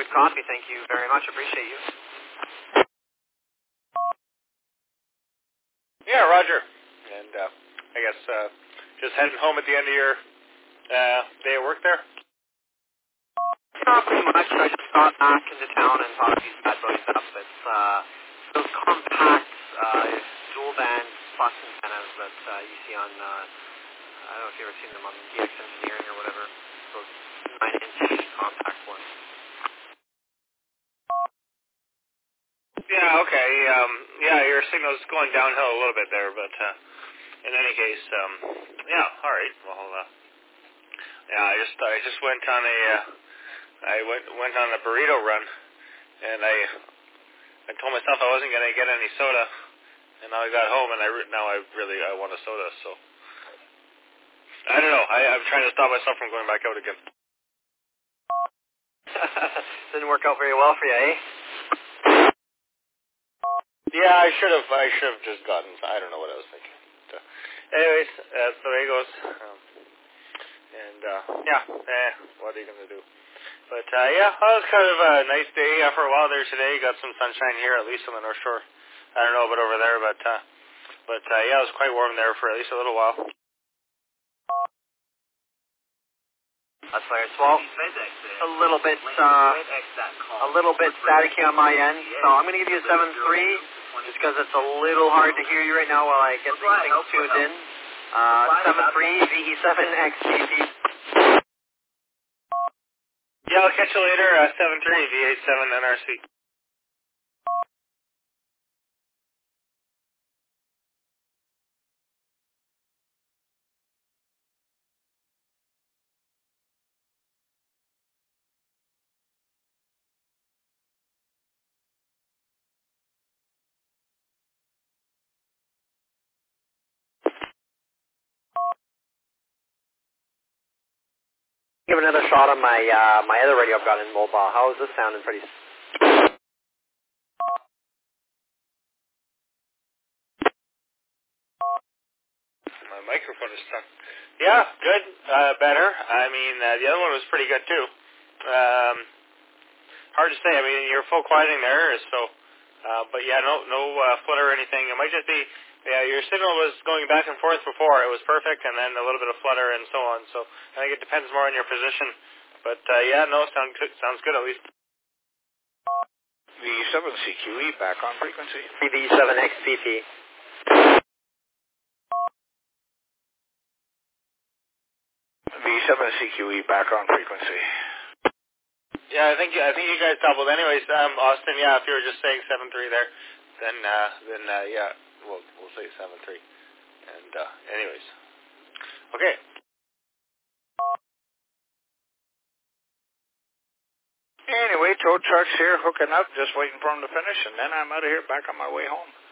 good coffee. Thank you very much. Appreciate you. Yeah, Roger. And I guess just heading home at the end of your day of work there? Not pretty much. I just got back into town and thought these bad boys up. It's those compact dual band bus antennas that you see on, I don't know if you've ever seen them on DX Engineering or whatever, those 9-inch compact ones. Yeah, okay. Yeah, your signal's going downhill a little bit there, but in any case, yeah, all right. Well, yeah, I just went on a burrito run, and I told myself I wasn't going to get any soda, and now I got home, and I want a soda, so I don't know. I'm trying to stop myself from going back out again. Didn't work out very well for you, eh? Yeah, I should have just gotten. I don't know what I was thinking. So, anyways, that's the way it goes. What are you gonna do? But yeah, well, it was kind of a nice day for a while there today. Got some sunshine here, at least on the North Shore. I don't know about over there, but yeah, it was quite warm there for at least a little while. That's hilarious. Well, a little bit staticky on my end, so I'm going to give you a 7.3, just because it's a little hard to hear you right now while I get these things tuned in. 7.3 VE7XGP. Yeah, I'll catch you later. 7.3 VA7 NRC. Give another shot on my my other radio I've got in mobile. How is this sounding? Pretty. My microphone is stuck. Yeah, good. Better. I mean, the other one was pretty good too. Hard to say. I mean, you're full quieting there, so. But yeah, no flutter or anything. It might just be. Yeah, your signal was going back and forth before. It was perfect, and then a little bit of flutter and so on. So I think it depends more on your position. But yeah, no, sounds good at least. V7CQE back on frequency. V7XPP. V7CQE back on frequency. Yeah, I think you guys doubled. Anyways, Austin, yeah, if you were just saying 7.3 there, then yeah, we'll say 7.3. And anyways, okay. Anyway, tow truck's here hooking up, just waiting for him to finish, and then I'm out of here back on my way home.